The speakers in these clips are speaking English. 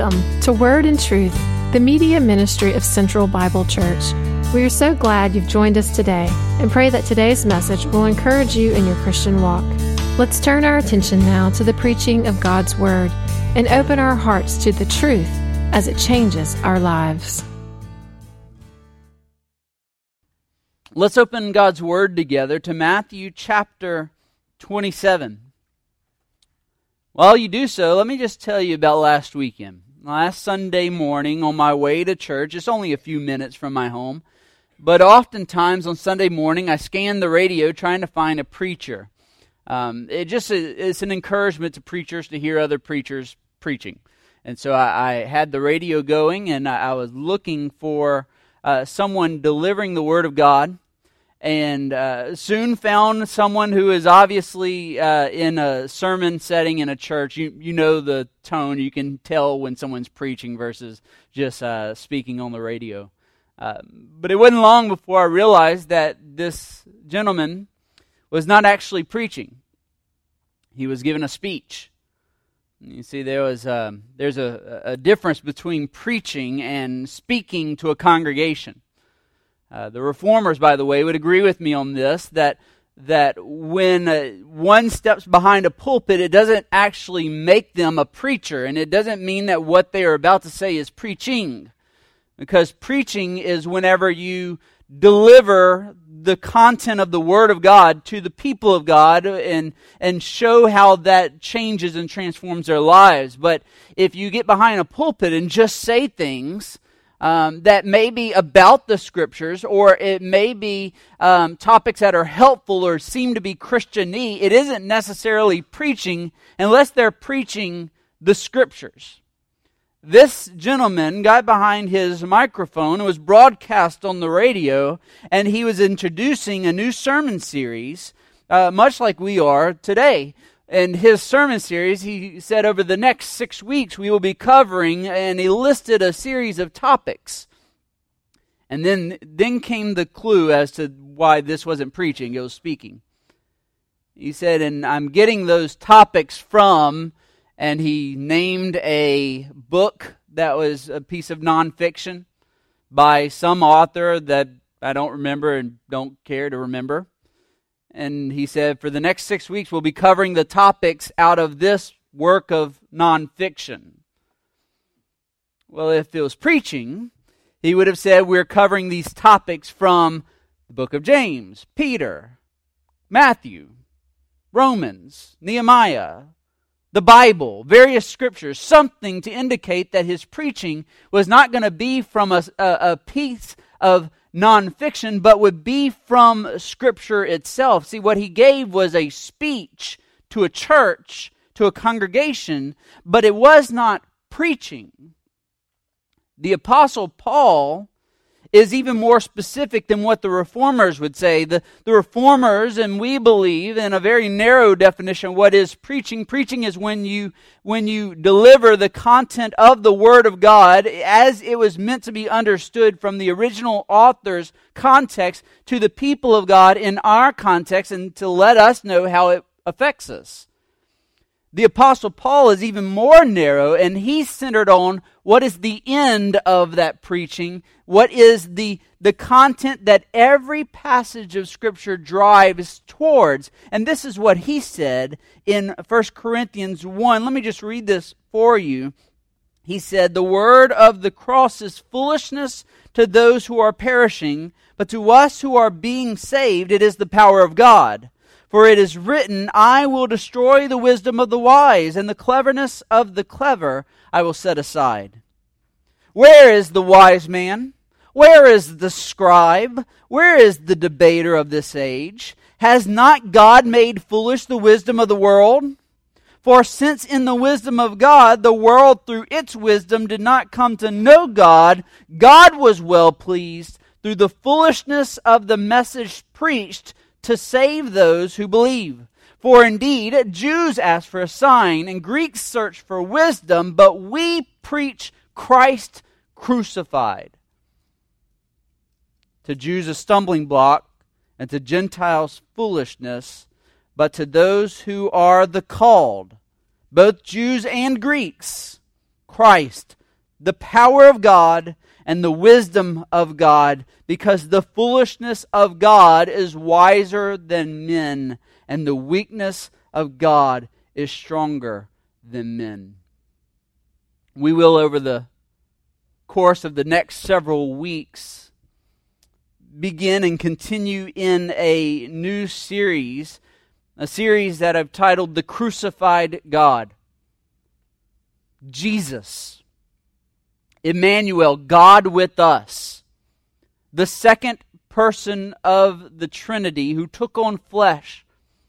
Welcome to Word and Truth, the media ministry of Central Bible Church. We are so glad you've joined us today and pray that today's message will encourage you in your Christian walk. Let's turn our attention now to the preaching of God's Word and open our hearts to the truth as it changes our lives. Let's open God's Word together to Matthew chapter 27. While you do so, let me just tell you about last weekend. Last Sunday morning on my way to church, it's only a few minutes from my home, but oftentimes on Sunday morning I scan the radio trying to find a preacher. It's an encouragement to preachers to hear other preachers preaching. And so I had the radio going and I was looking for someone delivering the Word of God. And soon found someone who is obviously in a sermon setting in a church. You know the tone. You can tell when someone's preaching versus just speaking on the radio. But it wasn't long before I realized that this gentleman was not actually preaching. He was giving a speech. You see, there's a difference between preaching and speaking to a congregation. The Reformers, by the way, would agree with me on this, that when one steps behind a pulpit, it doesn't actually make them a preacher, and it doesn't mean that what they are about to say is preaching, because preaching is whenever you deliver the content of the Word of God to the people of God and show how that changes and transforms their lives. But if you get behind a pulpit and just say things that may be about the Scriptures, or it may be topics that are helpful or seem to be Christian-y, it isn't necessarily preaching unless they're preaching the Scriptures. This gentleman got behind his microphone and was broadcast on the radio, and he was introducing a new sermon series, much like we are today. In his sermon series, he said over the next 6 weeks we will be covering, and he listed a series of topics. And then came the clue as to why this wasn't preaching, it was speaking. He said, and I'm getting those topics from, and he named a book that was a piece of nonfiction by some author that I don't remember and don't care to remember. And he said, for the next 6 weeks, we'll be covering the topics out of this work of nonfiction. Well, if it was preaching, he would have said, we're covering these topics from the book of James, Peter, Matthew, Romans, Nehemiah, the Bible, various scriptures, something to indicate that his preaching was not going to be from a piece of nonfiction, but would be from Scripture itself. See, what he gave was a speech to a church, to a congregation, but it was not preaching. The Apostle Paul is even more specific than what the Reformers would say. The Reformers, and we believe in a very narrow definition, what is preaching. Preaching is when you deliver the content of the Word of God as it was meant to be understood from the original author's context to the people of God in our context, and to let us know how it affects us. The Apostle Paul is even more narrow, and he's centered on what is the end of that preaching, what is the content that every passage of Scripture drives towards. And this is what he said in 1 Corinthians 1. Let me just read this for you. He said, the word of the cross is foolishness to those who are perishing, but to us who are being saved, it is the power of God. For it is written, I will destroy the wisdom of the wise, and the cleverness of the clever I will set aside. Where is the wise man? Where is the scribe? Where is the debater of this age? Has not God made foolish the wisdom of the world? For since in the wisdom of God, the world through its wisdom did not come to know God, God was well pleased through the foolishness of the message preached to save those who believe. For indeed, Jews ask for a sign, and Greeks search for wisdom, but we preach Christ crucified. To Jews a stumbling block, and to Gentiles foolishness, but to those who are the called, both Jews and Greeks, Christ, the power of God and the wisdom of God, because the foolishness of God is wiser than men, and the weakness of God is stronger than men. We will, over the course of the next several weeks, begin and continue in a new series, a series that I've titled The Crucified God. Jesus, Emmanuel, God with us, the second person of the Trinity who took on flesh,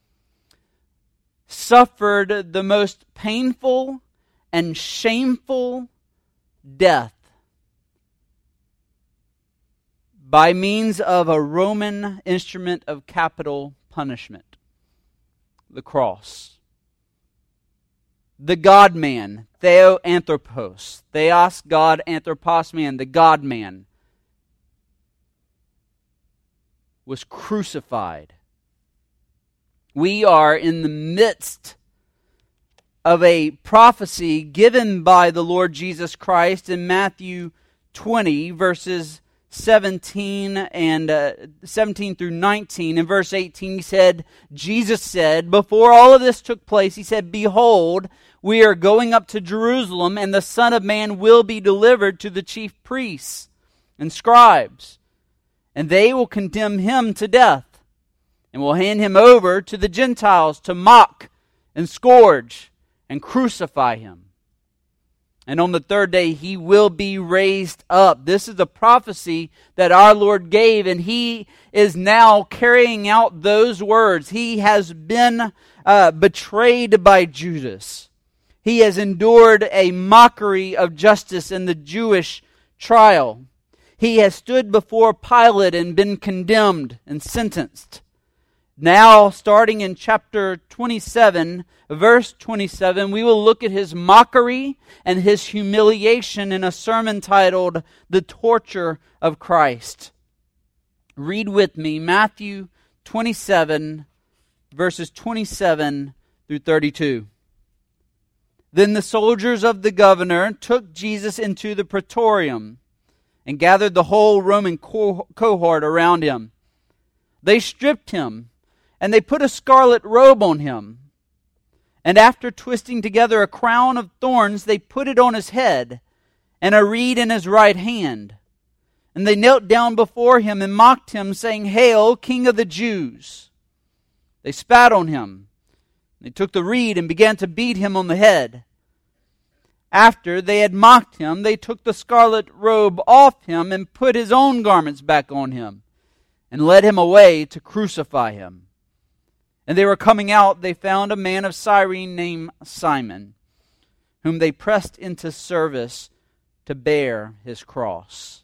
suffered the most painful and shameful death by means of a Roman instrument of capital punishment, the cross. The God-man, Theoanthropos, Theos, God, Anthropos, man, the God-man, was crucified. We are in the midst of a prophecy given by the Lord Jesus Christ in Matthew 20, verses 17 through 19. In verse 18, Jesus said, before all of this took place, he said, "Behold, we are going up to Jerusalem, and the Son of Man will be delivered to the chief priests and scribes, and they will condemn him to death, and will hand him over to the Gentiles to mock and scourge and crucify him. And on the third day he will be raised up." This is the prophecy that our Lord gave, and he is now carrying out those words. He has been betrayed by Judas. He has endured a mockery of justice in the Jewish trial. He has stood before Pilate and been condemned and sentenced. Now, starting in chapter 27, verse 27, we will look at his mockery and his humiliation in a sermon titled, "The Torture of Christ." Read with me Matthew 27, verses 27 through 32. "Then the soldiers of the governor took Jesus into the praetorium and gathered the whole Roman cohort around him. They stripped him, and they put a scarlet robe on him. And after twisting together a crown of thorns, they put it on his head, and a reed in his right hand. And they knelt down before him and mocked him, saying, 'Hail, King of the Jews!' They spat on him. They took the reed and began to beat him on the head. After they had mocked him, they took the scarlet robe off him and put his own garments back on him, and led him away to crucify him. And they were coming out, they found a man of Cyrene named Simon, whom they pressed into service to bear his cross."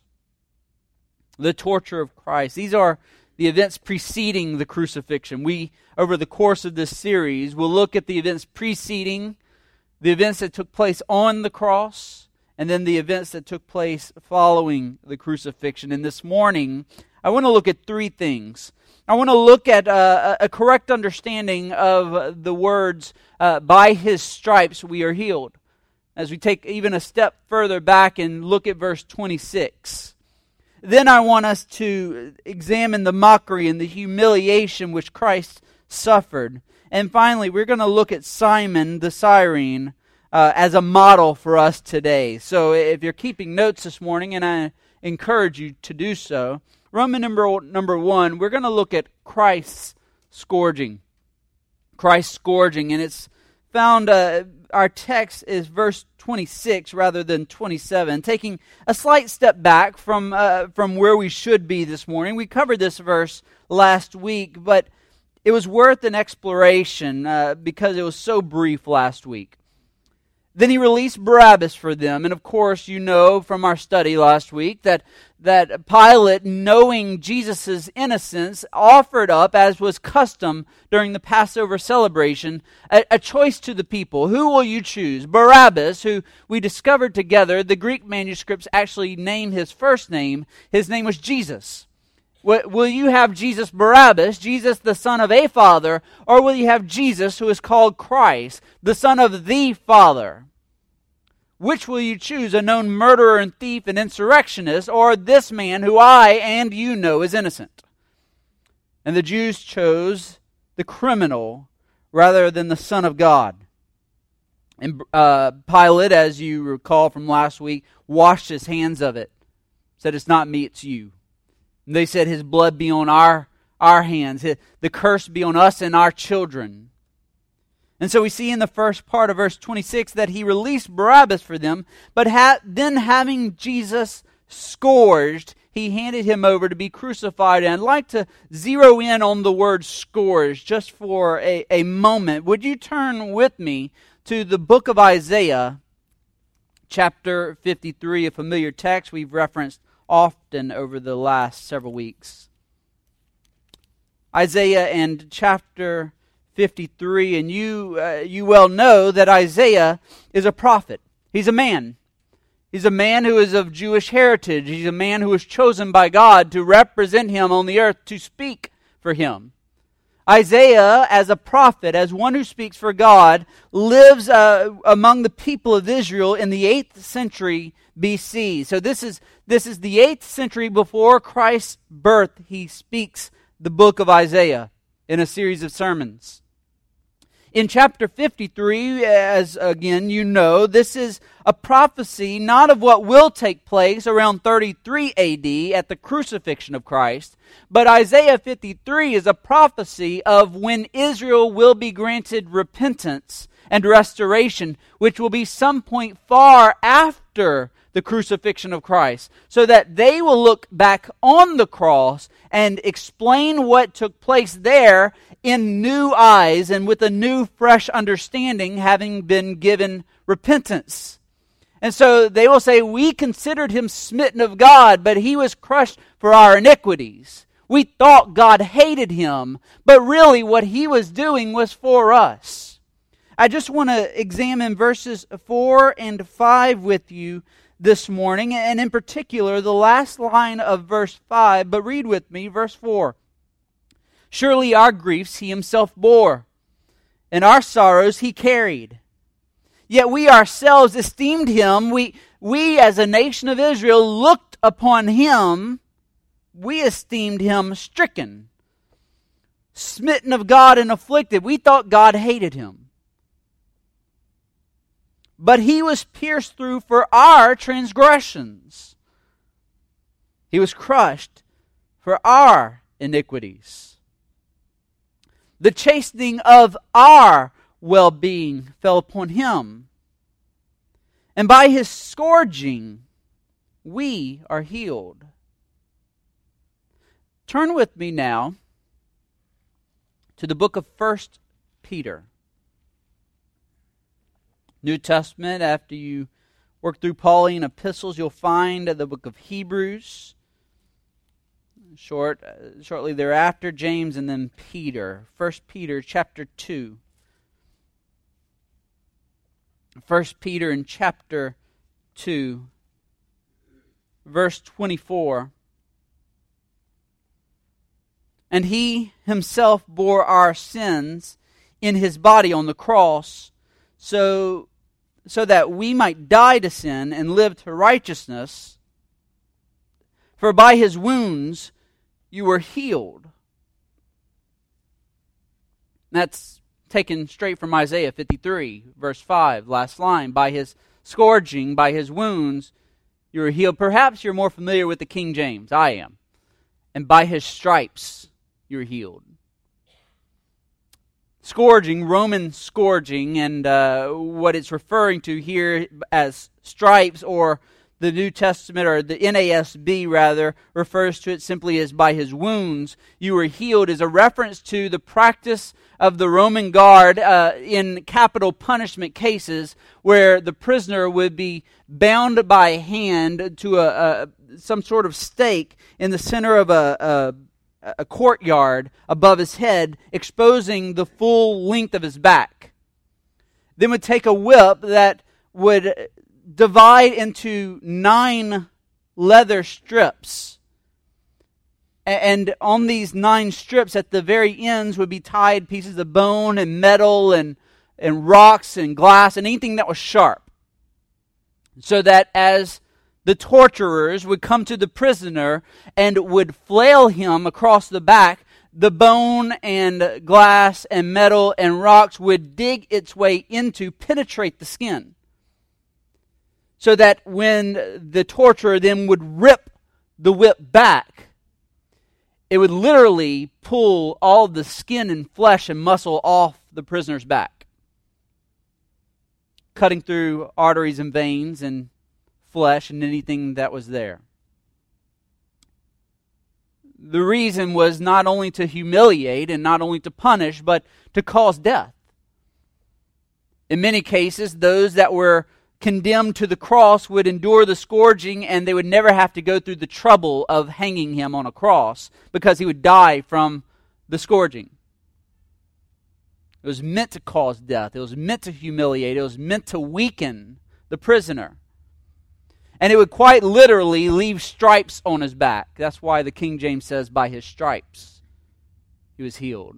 The torture of Christ. These are the events preceding the crucifixion. We, over the course of this series, will look at the events preceding, the events that took place on the cross, and then the events that took place following the crucifixion. And this morning, I want to look at three things. I want to look at a correct understanding of the words, "by his stripes we are healed," as we take even a step further back and look at verse 26. Then I want us to examine the mockery and the humiliation which Christ suffered. And finally, we're going to look at Simon the Cyrene as a model for us today. So if you're keeping notes this morning, and I encourage you to do so, Roman number 1, we're going to look at Christ's scourging. Christ's scourging, and it's found, our text is verse 26 rather than 27, taking a slight step back from where we should be this morning. We covered this verse last week, but it was worth an exploration because it was so brief last week. Then he released Barabbas for them. And of course, you know from our study last week that Pilate, knowing Jesus' innocence, offered up, as was custom during the Passover celebration, a choice to the people. Who will you choose? Barabbas, who we discovered together, the Greek manuscripts actually name his first name. His name was Jesus. Will you have Jesus Barabbas, Jesus the son of a father, or will you have Jesus who is called Christ, the son of the Father? Which will you choose, a known murderer and thief and insurrectionist, or this man who I and you know is innocent?" And the Jews chose the criminal rather than the Son of God. And Pilate, as you recall from last week, washed his hands of it. Said, "It's not me, it's you." And they said, "His blood be on our hands. The curse be on us and our children." And so we see in the first part of verse 26 that he released Barabbas for them, but then having Jesus scourged, he handed him over to be crucified. And I'd like to zero in on the word scourged just for a moment. Would you turn with me to the book of Isaiah, chapter 53, a familiar text we've referenced often over the last several weeks. Isaiah and chapter 53, and you well know that Isaiah is a prophet. He's a man. He's a man who is of Jewish heritage. He's a man who was chosen by God to represent him on the earth, to speak for him. Isaiah, as a prophet, as one who speaks for God, lives among the people of Israel in the 8th century BC. So this is the 8th century before Christ's birth. He speaks the book of Isaiah in a series of sermons. In chapter 53, as again you know, this is a prophecy not of what will take place around 33 AD at the crucifixion of Christ, but Isaiah 53 is a prophecy of when Israel will be granted repentance and restoration, which will be some point far after the crucifixion of Christ, so that they will look back on the cross and explain what took place there in new eyes and with a new, fresh understanding, having been given repentance. And so they will say, "We considered him smitten of God, but he was crushed for our iniquities. We thought God hated him, but really what he was doing was for us." I just want to examine verses 4 and 5 with you this morning, and in particular the last line of verse 5, but read with me verse 4. "Surely our griefs he himself bore, and our sorrows he carried. Yet we ourselves esteemed him," we as a nation of Israel looked upon him, we esteemed him stricken, smitten of God and afflicted. We thought God hated him. "But he was pierced through for our transgressions. He was crushed for our iniquities. The chastening of our well-being fell upon him. And by his scourging we are healed." Turn with me now to the book of 1 Peter. New Testament, after you work through Pauline epistles, you'll find the book of Hebrews. Shortly thereafter, James, and then Peter. 1 Peter chapter 2. 1 Peter in chapter 2, verse 24. "And he himself bore our sins in his body on the cross, so that we might die to sin and live to righteousness. For by his wounds you were healed." That's taken straight from Isaiah 53, verse 5, last line. "By his scourging, by his wounds, you were healed." Perhaps you're more familiar with the King James. I am. "And by his stripes you were healed." Scourging, Roman scourging, and what it's referring to here as stripes, or the New Testament, or the NASB rather, refers to it simply as "by his wounds you were healed," is a reference to the practice of the Roman guard in capital punishment cases, where the prisoner would be bound by hand to some sort of stake in the center of a courtyard above his head, exposing the full length of his back. Then would take a whip that would divide into 9 leather strips. And on these 9 strips, at the very ends, would be tied pieces of bone and metal and rocks and glass and anything that was sharp. so that as the torturers would come to the prisoner and would flail him across the back, the bone and glass and metal and rocks would dig its way into, penetrate the skin. So that when the torturer then would rip the whip back, it would literally pull all the skin and flesh and muscle off the prisoner's back, cutting through arteries and veins and flesh and anything that was there. The reason was not only to humiliate and not only to punish, but to cause death. In many cases, those that were condemned to the cross would endure the scourging, and they would never have to go through the trouble of hanging him on a cross because he would die from the scourging. It was meant to cause death. It was meant to humiliate. It was meant to weaken the prisoner. And it would quite literally leave stripes on his back. That's why the King James says, by his stripes he was healed.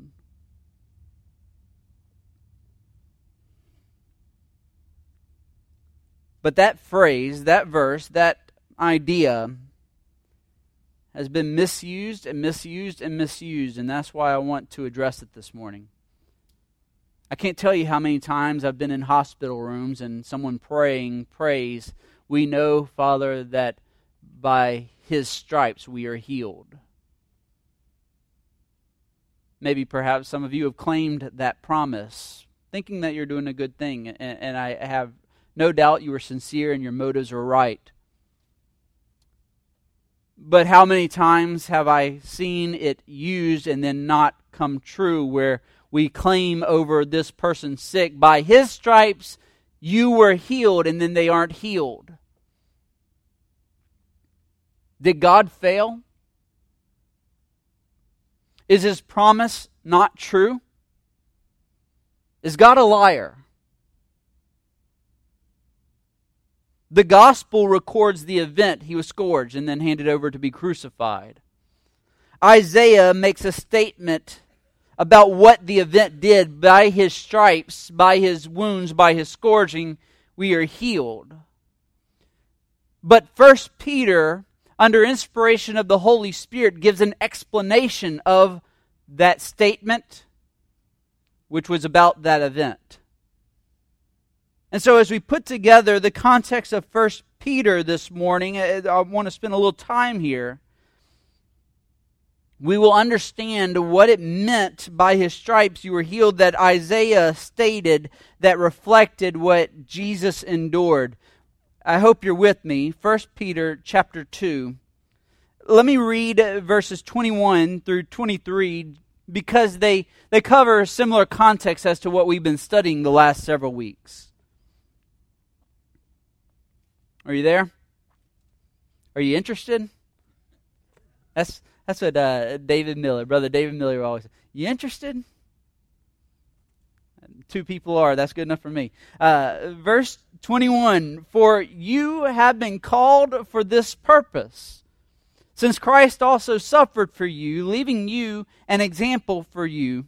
But that phrase, that verse, that idea has been misused and misused and misused, and that's why I want to address it this morning. I can't tell you how many times I've been in hospital rooms and someone prays, "We know, Father, that by his stripes we are healed." Maybe perhaps some of you have claimed that promise, thinking that you're doing a good thing, and I have no doubt you were sincere and your motives were right. But how many times have I seen it used and then not come true, where we claim over this person sick, by his stripes you were healed, and then they aren't healed? Did God fail? Is his promise not true? Is God a liar? The gospel records the event. He was scourged and then handed over to be crucified. Isaiah makes a statement about what the event did. By his stripes, by his wounds, by his scourging, we are healed. But 1 Peter, under inspiration of the Holy Spirit, gives an explanation of that statement, which was about that event. And so as we put together the context of 1 Peter this morning, I want to spend a little time here. We will understand what it meant by his stripes you were healed, that Isaiah stated, that reflected what Jesus endured. I hope you're with me. 1 Peter chapter 2. Let me read verses 21 through 23, because they cover a similar context as to what we've been studying the last several weeks. Are you there? Are you interested? That's what Brother David Miller always says. You interested? Two people are. That's good enough for me. Verse 21, "For you have been called for this purpose, since Christ also suffered for you, leaving you an example for you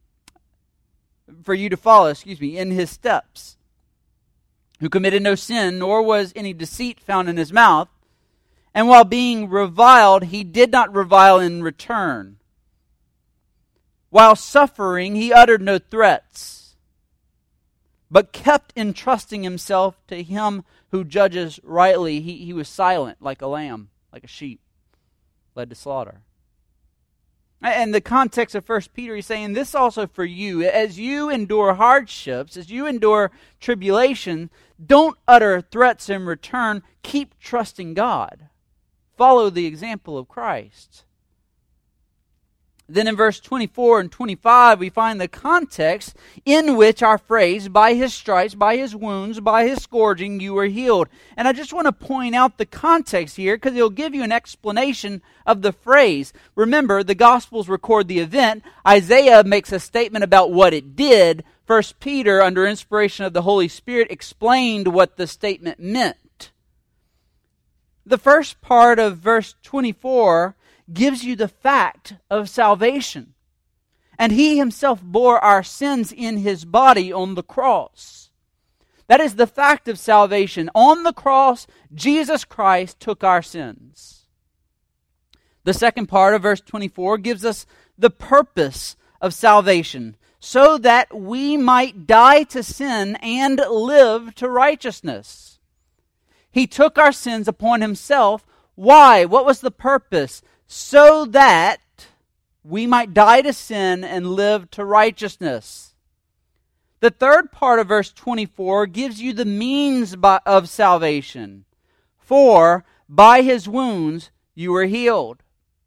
to follow, in his steps, who committed no sin, nor was any deceit found in his mouth. And while being reviled, he did not revile in return. While suffering, he uttered no threats, but kept entrusting himself to him who judges rightly." He was silent like a lamb, like a sheep led to slaughter. And the context of 1 Peter, he's saying this also for you. As you endure hardships, as you endure tribulation, don't utter threats in return. Keep trusting God. Follow the example of Christ. Then in verse 24 and 25, we find the context in which our phrase, "by his stripes, by his wounds, by his scourging, you were healed." And I just want to point out the context here, because it'll give you an explanation of the phrase. Remember, the Gospels record the event. Isaiah makes a statement about what it did. 1 Peter, under inspiration of the Holy Spirit, explained what the statement meant. The first part of verse 24 gives you the fact of salvation. And he himself bore our sins in his body on the cross. That is the fact of salvation. On the cross, Jesus Christ took our sins. The second part of verse 24 gives us the purpose of salvation, so that we might die to sin and live to righteousness. He took our sins upon himself. Why? What was the purpose? So that we might die to sin and live to righteousness. The third part of verse 24 gives you the means of salvation. For by his wounds you were healed.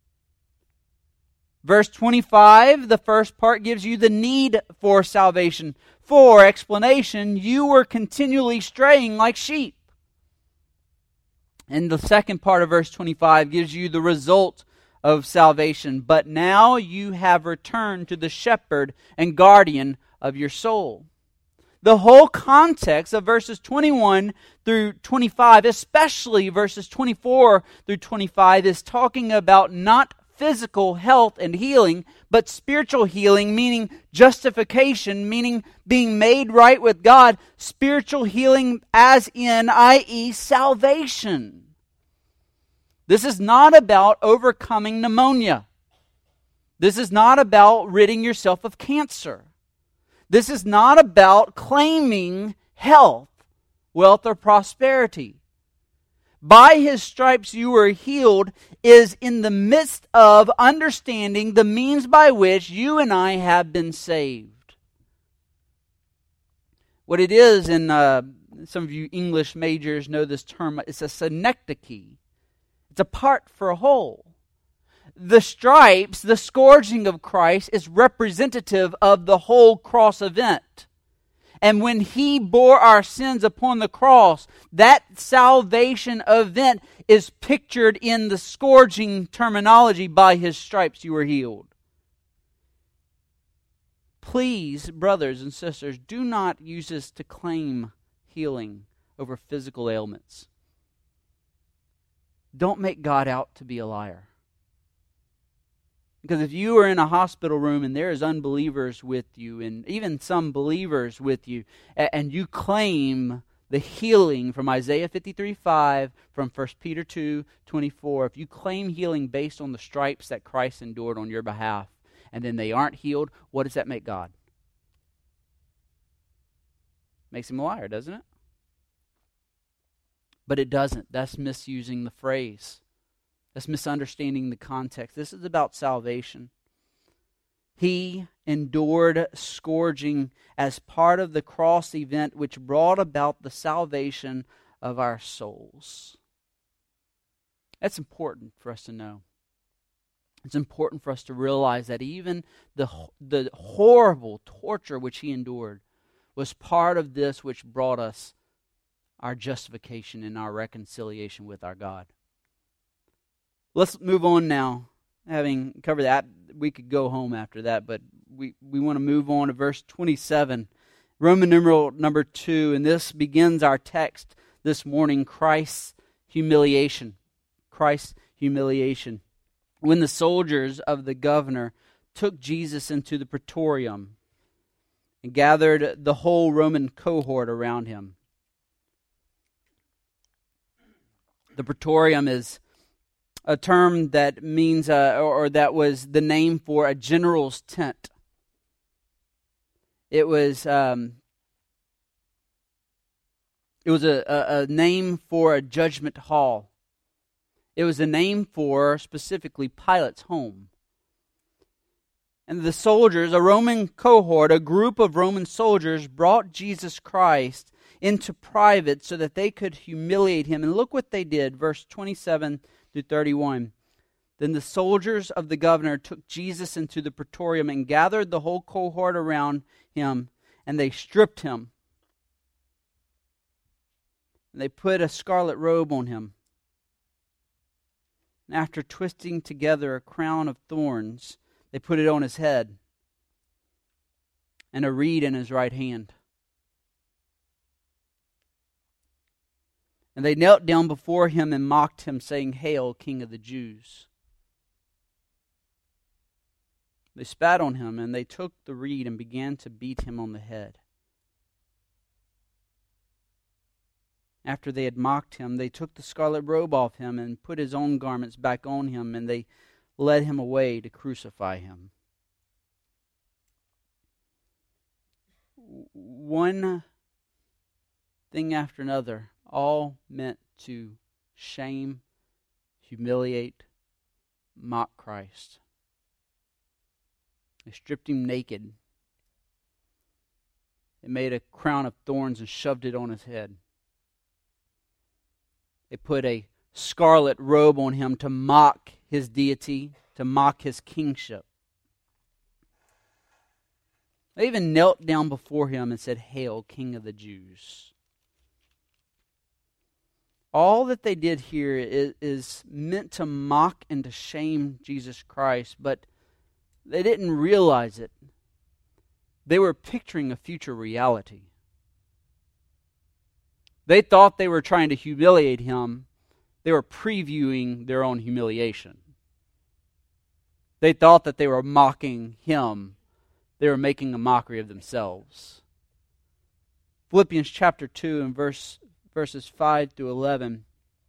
Verse 25, the first part gives you the need for salvation. For, explanation, you were continually straying like sheep. And the second part of verse 25 gives you the result of salvation. But now you have returned to the shepherd and guardian of your soul. The whole context of verses 21 through 25, especially verses 24 through 25, is talking about not physical health and healing, but spiritual healing, meaning justification, meaning being made right with God. Spiritual healing as in, i.e., salvation. This is not about overcoming pneumonia. This is not about ridding yourself of cancer. This is not about claiming health, wealth, or prosperity. By his stripes you were healed is in the midst of understanding the means by which you and I have been saved. What it is, and some of you English majors know this term, it's a synecdoche. It's a part for a whole. The stripes, the scourging of Christ, is representative of the whole cross event. And when he bore our sins upon the cross, that salvation event is pictured in the scourging terminology. By his stripes you were healed. Please, brothers and sisters, do not use this to claim healing over physical ailments. Don't make God out to be a liar. Because if you are in a hospital room and there is unbelievers with you, and even some believers with you, and you claim the healing from Isaiah 53:5, from 1 Peter 2:24, if you claim healing based on the stripes that Christ endured on your behalf, and then they aren't healed, what does that make God? Makes him a liar, doesn't it? But it doesn't. That's misusing the phrase. That's misunderstanding the context. This is about salvation. He endured scourging as part of the cross event which brought about the salvation of our souls. That's important for us to know. It's important for us to realize that even the horrible torture which he endured was part of this which brought us our justification and our reconciliation with our God. Let's move on now. Having covered that, we could go home after that, but we want to move on to verse 27, Roman numeral number 2, and this begins our text this morning, Christ's humiliation. Christ's humiliation. When the soldiers of the governor took Jesus into the praetorium and gathered the whole Roman cohort around him. The praetorium is a term that means, or that was the name for a general's tent. It was a name for a judgment hall. It was a name for, specifically, Pilate's home. And the soldiers, a Roman cohort, a group of Roman soldiers, brought Jesus Christ into private so that they could humiliate him. And look what they did, verse 27 through 31. Then the soldiers of the governor took Jesus into the praetorium and gathered the whole cohort around him, and they stripped him. And they put a scarlet robe on him. And after twisting together a crown of thorns, they put it on his head and a reed in his right hand. And they knelt down before him and mocked him, saying, "Hail, King of the Jews." They spat on him, and they took the reed and began to beat him on the head. After they had mocked him, they took the scarlet robe off him and put his own garments back on him, and they led him away to crucify him. One thing after another, all meant to shame, humiliate, mock Christ. They stripped him naked. They made a crown of thorns and shoved it on his head. They put a scarlet robe on him to mock his deity, to mock his kingship. They even knelt down before him and said, "Hail, King of the Jews." All that they did here is meant to mock and to shame Jesus Christ, but they didn't realize it. They were picturing a future reality. They thought they were trying to humiliate him. They were previewing their own humiliation. They thought that they were mocking him. They were making a mockery of themselves. Philippians chapter 2 and verses 5 through 11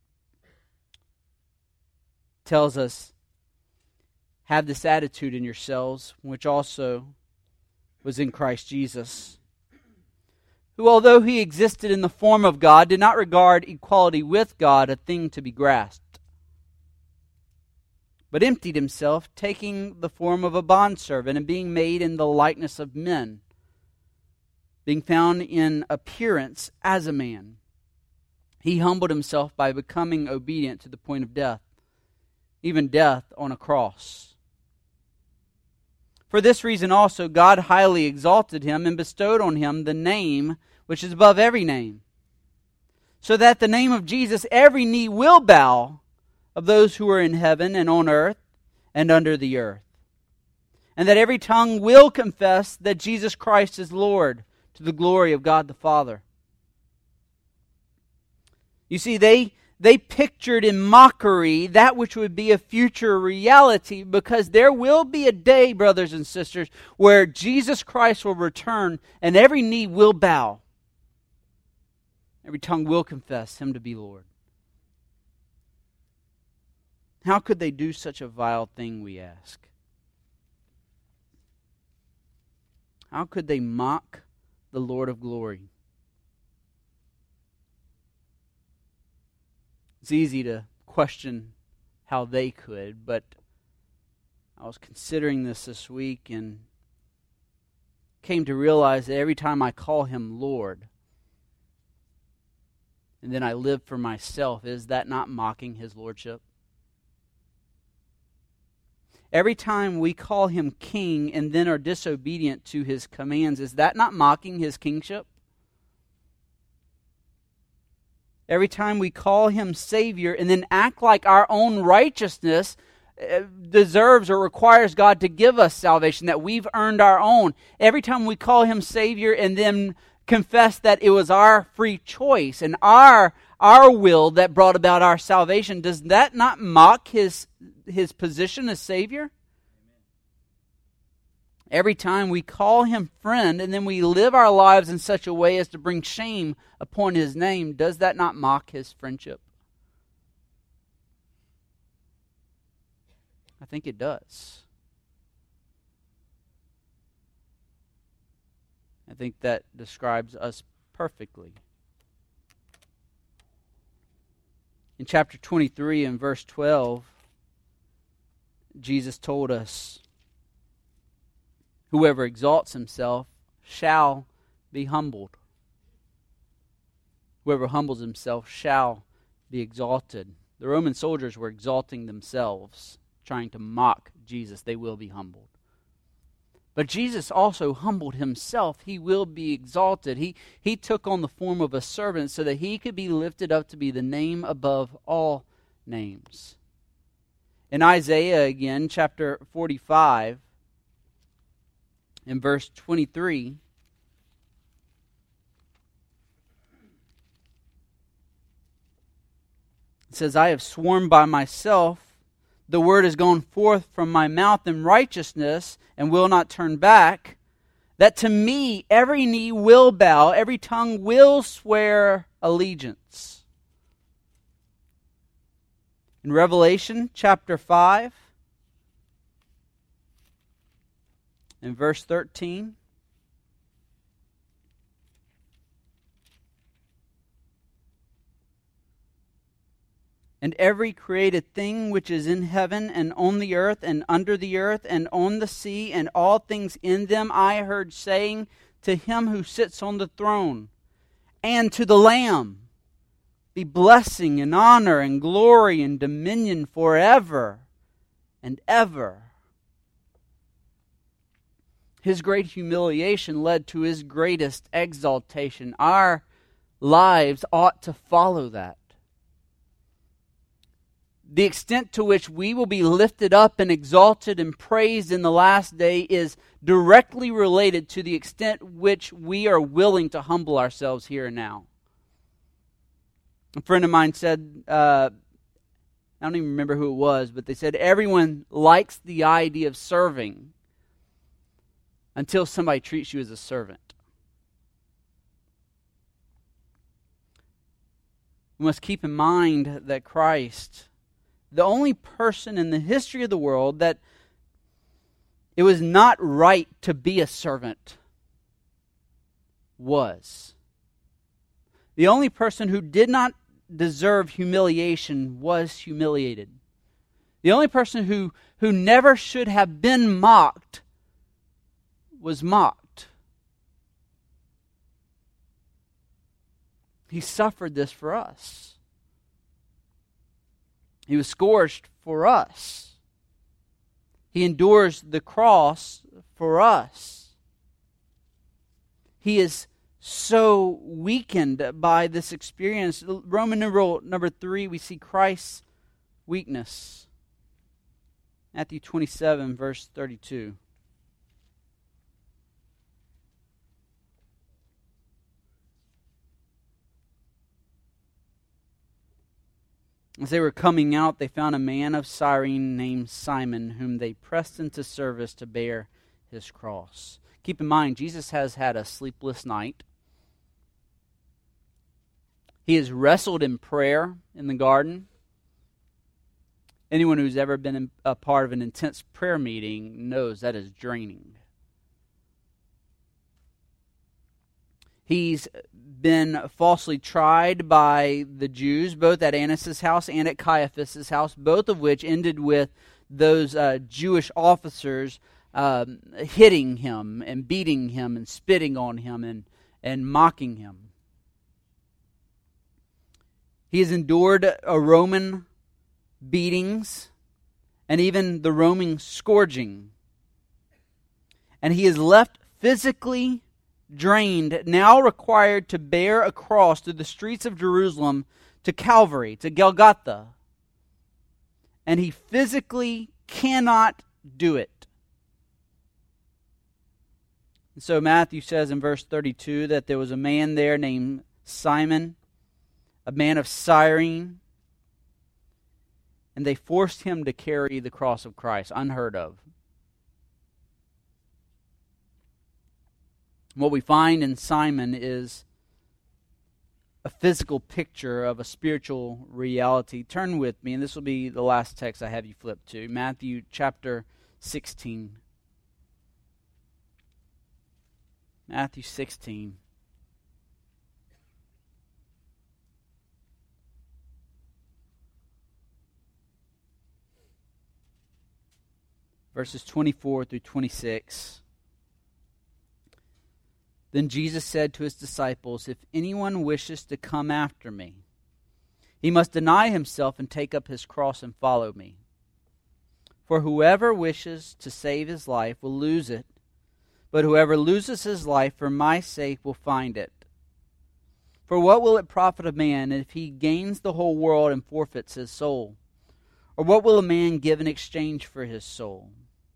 tells us, "Have this attitude in yourselves, which also was in Christ Jesus, who, although he existed in the form of God, did not regard equality with God a thing to be grasped, but emptied himself, taking the form of a bondservant, and being made in the likeness of men, being found in appearance as a man. He humbled himself by becoming obedient to the point of death, even death on a cross. For this reason also God highly exalted him and bestowed on him the name which is above every name, so that the name of Jesus every knee will bow, of those who are in heaven and on earth and under the earth, and that every tongue will confess that Jesus Christ is Lord, to the glory of God the Father." You see, they pictured in mockery that which would be a future reality, because there will be a day, brothers and sisters, where Jesus Christ will return and every knee will bow. Every tongue will confess him to be Lord. How could they do such a vile thing, we ask? How could they mock the Lord of glory? It's easy to question how they could, but I was considering this week and came to realize that every time I call him Lord, and then I live for myself, is that not mocking his lordship? Every time we call him king and then are disobedient to his commands, is that not mocking his kingship? Every time we call him Savior and then act like our own righteousness deserves or requires God to give us salvation, that we've earned our own. Every time we call him Savior and then confess that it was our free choice and our will that brought about our salvation, does that not mock his position as Savior? Every time we call him friend and then we live our lives in such a way as to bring shame upon his name, does that not mock his friendship? I think it does. I think that describes us perfectly. In chapter 23 and verse 12, Jesus told us, "Whoever exalts himself shall be humbled. Whoever humbles himself shall be exalted." The Roman soldiers were exalting themselves, trying to mock Jesus. They will be humbled. But Jesus also humbled himself. He will be exalted. He took on the form of a servant so that he could be lifted up to be the name above all names. In Isaiah again, chapter 45, in verse 23, it says, "I have sworn by myself, the word has gone forth from my mouth in righteousness and will not turn back, that to me every knee will bow, every tongue will swear allegiance. In Revelation chapter 5, in verse 13, and every created thing which is in heaven and on the earth and under the earth and on the sea and all things in them, I heard saying to him who sits on the throne and to the Lamb, be blessing and honor and glory and dominion forever and ever. His great humiliation led to his greatest exaltation. Our lives ought to follow that. The extent to which we will be lifted up and exalted and praised in the last day is directly related to the extent which we are willing to humble ourselves here and now. A friend of mine said, I don't even remember who it was, but they said everyone likes the idea of serving until somebody treats you as a servant. We must keep in mind that Christ, the only person in the history of the world that it was not right to be a servant, was. The only person who did not deserve humiliation was humiliated. The only person who never should have been mocked was mocked. He suffered this for us. He was scourged for us. He endures the cross for us. He is so weakened by this experience. Roman numeral number 3, we see Christ's weakness. Matthew 27, verse 32. As they were coming out, they found a man of Cyrene named Simon, whom they pressed into service to bear his cross. Keep in mind, Jesus has had a sleepless night. He has wrestled in prayer in the garden. Anyone who's ever been a part of an intense prayer meeting knows that is draining. He's been falsely tried by the Jews, both at Annas' house and at Caiaphas' house, both of which ended with those Jewish officers hitting him and beating him and spitting on him and mocking him. He has endured Roman beatings and even the Roman scourging. And he is left physically drained, now required to bear a cross through the streets of Jerusalem to Calvary, to Golgotha. And he physically cannot do it. And so Matthew says in verse 32 that there was a man there named Simon, a man of Cyrene, and they forced him to carry the cross of Christ, unheard of. What we find in Simon is a physical picture of a spiritual reality. Turn with me, and this will be the last text I have you flip to, Matthew chapter 16. Matthew 16. Verses 24 through 26. Then Jesus said to his disciples, if anyone wishes to come after me, he must deny himself and take up his cross and follow me. For whoever wishes to save his life will lose it, but whoever loses his life for my sake will find it. For what will it profit a man if he gains the whole world and forfeits his soul? Or what will a man give in exchange for his soul?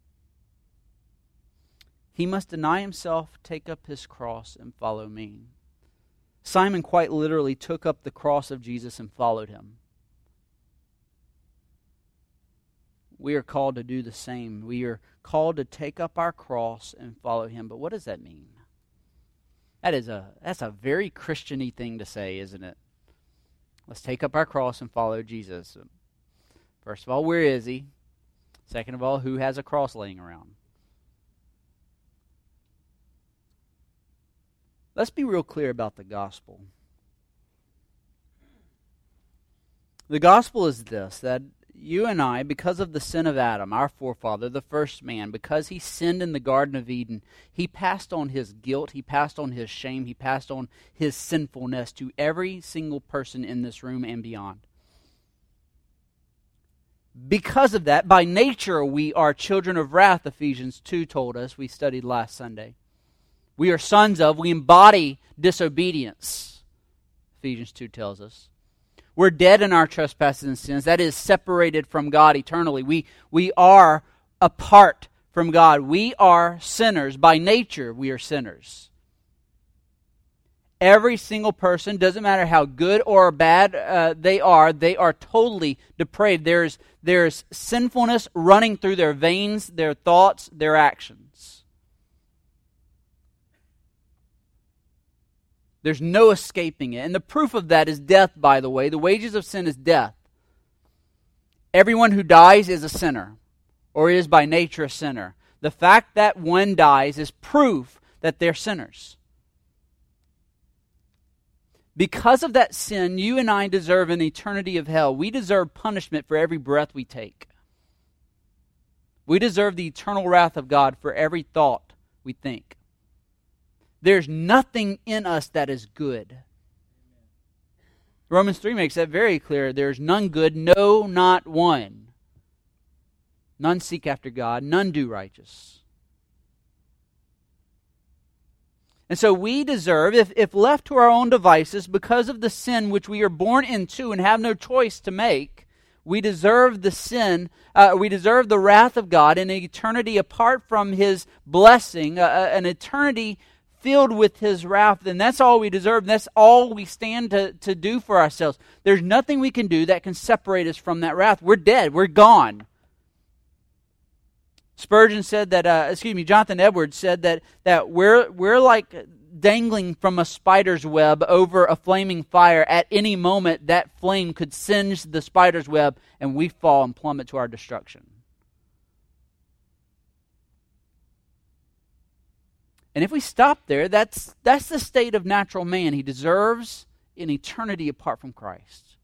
He must deny himself, take up his cross, and follow me. Simon quite literally took up the cross of Jesus and followed him. we are called to do the same. We are called to take up our cross and follow him. But what does that mean? That's a very Christian-y thing to say, isn't it? Let's take up our cross and follow Jesus. First of all, where is he? Second of all, who has a cross laying around? Let's be real clear about the gospel. The gospel is this, that you and I, because of the sin of Adam, our forefather, the first man, because he sinned in the Garden of Eden, he passed on his guilt, he passed on his shame, he passed on his sinfulness to every single person in this room and beyond. Because of that, by nature, we are children of wrath, Ephesians 2 told us. We studied last Sunday. We are sons of, we embody disobedience, Ephesians 2 tells us. We're dead in our trespasses and sins. That is, separated from God eternally. We are apart from God. We are sinners. By nature, we are sinners. Every single person, doesn't matter how good or bad they are totally depraved. There's sinfulness running through their veins, their thoughts, their actions. There's no escaping it. And the proof of that is death, by the way. The wages of sin is death. Everyone who dies is a sinner, or is by nature a sinner. The fact that one dies is proof that they're sinners. Because of that sin, you and I deserve an eternity of hell. We deserve punishment for every breath we take. We deserve the eternal wrath of God for every thought we think. There's nothing in us that is good. Romans 3 makes that very clear. There's none good, no, not one. None seek after God, none do righteous. And so we deserve, if left to our own devices, because of the sin which we are born into and have no choice to make, we deserve the sin, we deserve the wrath of God in an eternity apart from His blessing, an eternity filled with His wrath, and that's all we deserve. That's all we stand to do for ourselves. There's nothing we can do that can separate us from that wrath. We're dead. We're gone. Spurgeon said that, Jonathan Edwards said that we're like dangling from a spider's web over a flaming fire. At any moment, that flame could singe the spider's web, and we fall and plummet to our destruction. And if we stop there, that's the state of natural man. He deserves an eternity apart from Christ.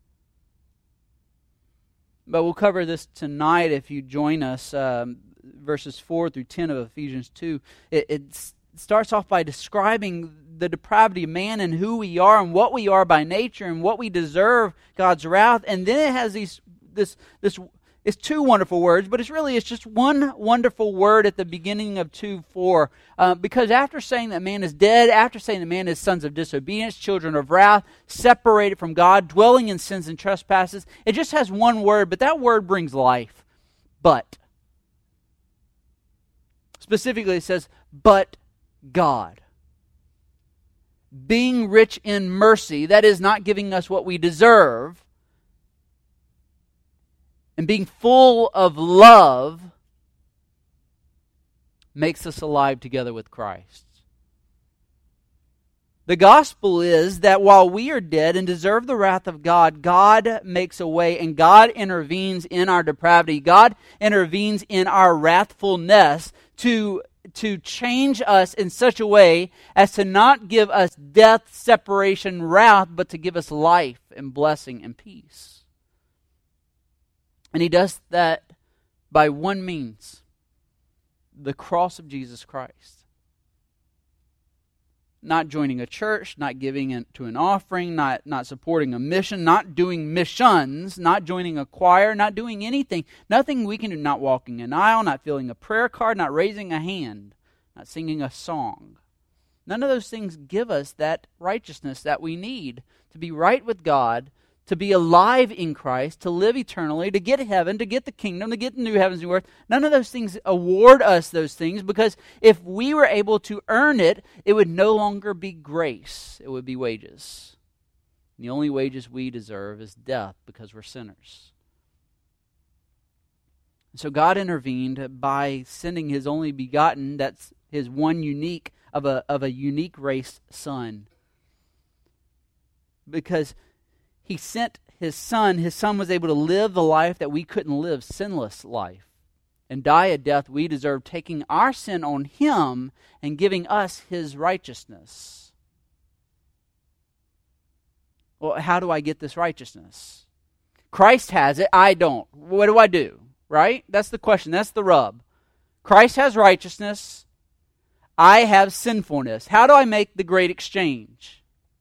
But we'll cover this tonight if you join us. Verses 4 through 10 of Ephesians 2. It starts off by describing the depravity of man and who we are and what we are by nature and what we deserve God's wrath. And then it has this it's two wonderful words, but it's just one wonderful word at the beginning of 2:4. Because after saying that man is dead, after saying that man is sons of disobedience, children of wrath, separated from God, dwelling in sins and trespasses, it just has one word, but that word brings life. But. Specifically, it says, but God. Being rich in mercy, that is not giving us what we deserve, and being full of love makes us alive together with Christ. The gospel is that while we are dead and deserve the wrath of God, God makes a way and God intervenes in our depravity. God intervenes in our wrathfulness to change us in such a way as to not give us death, separation, wrath, but to give us life and blessing and peace. And He does that by one means, the cross of Jesus Christ. Not joining a church, not giving to an offering, not supporting a mission, not doing missions, not joining a choir, not doing anything. Nothing we can do, not walking an aisle, not filling a prayer card, not raising a hand, not singing a song. None of those things give us that righteousness that we need to be right with God, to be alive in Christ, to live eternally, to get heaven, to get the kingdom, to get the new heavens and new earth. None of those things award us those things, because if we were able to earn it, it would no longer be grace. It would be wages. And the only wages we deserve is death, because we're sinners. So God intervened by sending His only begotten, that's His one unique, of a unique race Son. Because He sent His Son was able to live the life that we couldn't live, sinless life, and die a death we deserve, taking our sin on Him and giving us His righteousness. Well, how do I get this righteousness? Christ has it, I don't. What do I do? Right? That's the question. That's the rub. Christ has righteousness. I have sinfulness. How do I make the great exchange?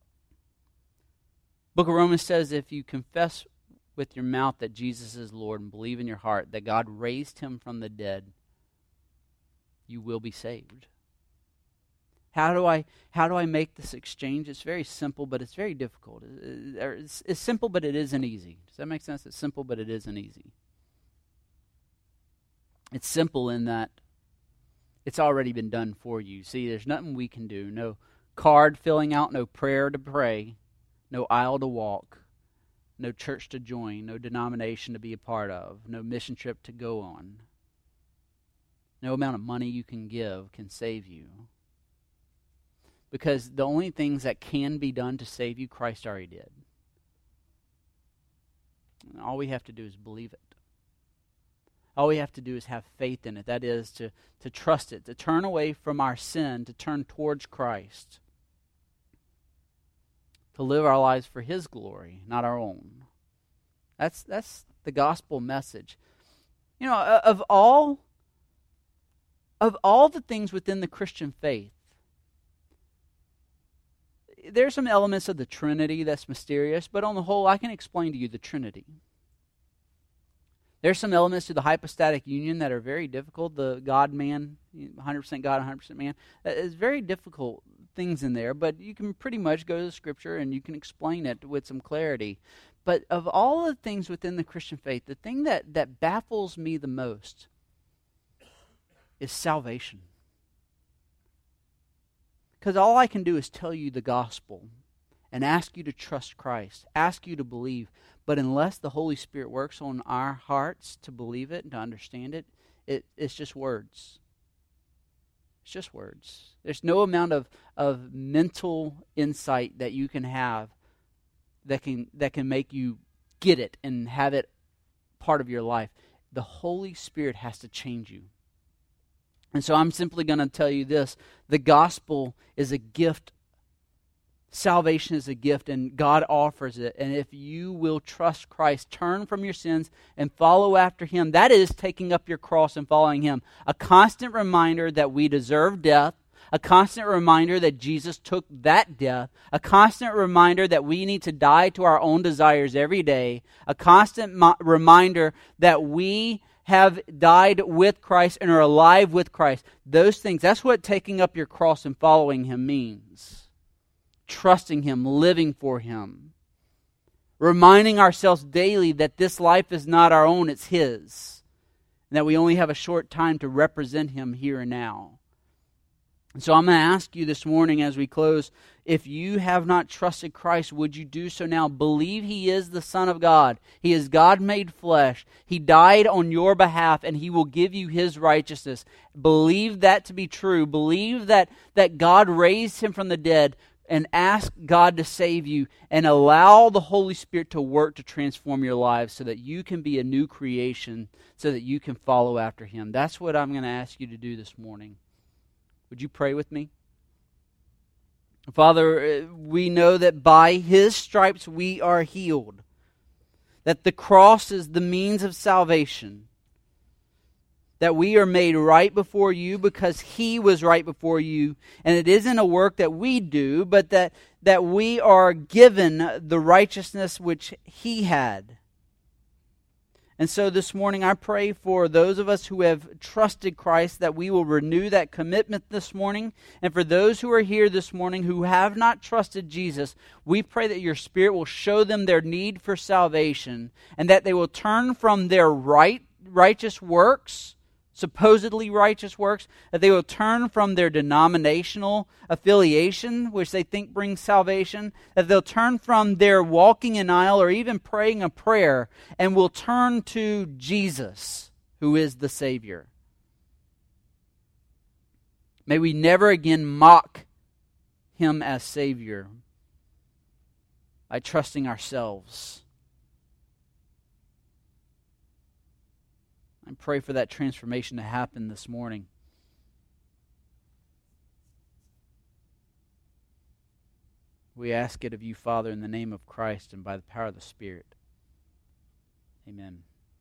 Book of Romans says if you confess with your mouth that Jesus is Lord and believe in your heart that God raised Him from the dead, you will be saved. How do I make this exchange? It's very simple, but it's very difficult. It's simple, but it isn't easy. Does that make sense? It's simple, but it isn't easy. It's simple in that it's already been done for you. See, there's nothing we can do. No card filling out, no prayer to pray, no aisle to walk, no church to join, no denomination to be a part of, no mission trip to go on. No amount of money you can give can save you. Because the only things that can be done to save you, Christ already did. And all we have to do is believe it. All we have to do is have faith in it. That is, to trust it, to turn away from our sin, to turn towards Christ. To live our lives for His glory, not our own. That's the gospel message. You know, of all the things within the Christian faith, there's some elements of the Trinity that's mysterious, but on the whole, I can explain to you the Trinity. There's some elements to the hypostatic union that are very difficult. The God-man, 100% God, 100% man. There's very difficult things in there, but you can pretty much go to the Scripture and you can explain it with some clarity. But of all the things within the Christian faith, the thing that baffles me the most is salvation. Because all I can do is tell you the gospel and ask you to trust Christ, ask you to believe. But unless the Holy Spirit works on our hearts to believe it and to understand it, it's just words. It's just words. There's no amount of mental insight that you can have that can make you get it and have it part of your life. The Holy Spirit has to change you. And so I'm simply going to tell you this. The gospel is a gift. Salvation is a gift, and God offers it. And if you will trust Christ, turn from your sins and follow after Him, that is taking up your cross and following Him. A constant reminder that we deserve death. A constant reminder that Jesus took that death. A constant reminder that we need to die to our own desires every day. A constant reminder that we have died with Christ and are alive with Christ. Those things, that's what taking up your cross and following Him means. Trusting Him, living for Him. Reminding ourselves daily that this life is not our own, it's His. And that we only have a short time to represent Him here and now. And so I'm going to ask you this morning as we close, if you have not trusted Christ, would you do so now? Believe He is the Son of God. He is God made flesh. He died on your behalf, and He will give you His righteousness. Believe that to be true. Believe that God raised Him from the dead, and ask God to save you, and allow the Holy Spirit to work to transform your lives so that you can be a new creation, so that you can follow after Him. That's what I'm going to ask you to do this morning. Would you pray with me? Father, we know that by His stripes we are healed. That the cross is the means of salvation. That we are made right before You because He was right before You. And it isn't a work that we do, but that we are given the righteousness which He had. And so this morning I pray for those of us who have trusted Christ that we will renew that commitment this morning. And for those who are here this morning who have not trusted Jesus, we pray that Your Spirit will show them their need for salvation and that they will turn from their righteous works, supposedly righteous works, that they will turn from their denominational affiliation, which they think brings salvation, that they'll turn from their walking an aisle or even praying a prayer, and will turn to Jesus, who is the Savior. May we never again mock Him as Savior by trusting ourselves. I pray for that transformation to happen this morning. We ask it of you, Father, in the name of Christ and by the power of the Spirit. Amen.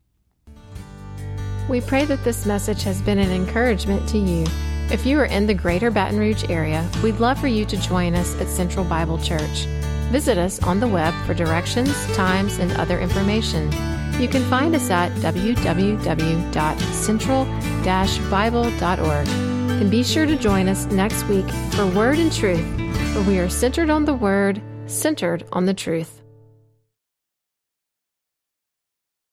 We pray that this message has been an encouragement to you. If you are in the greater Baton Rouge area, we'd love for you to join us at Central Bible Church. Visit us on the web for directions, times, and other information. You can find us at www.central-bible.org. And be sure to join us next week for Word and Truth, where we are centered on the Word, centered on the truth.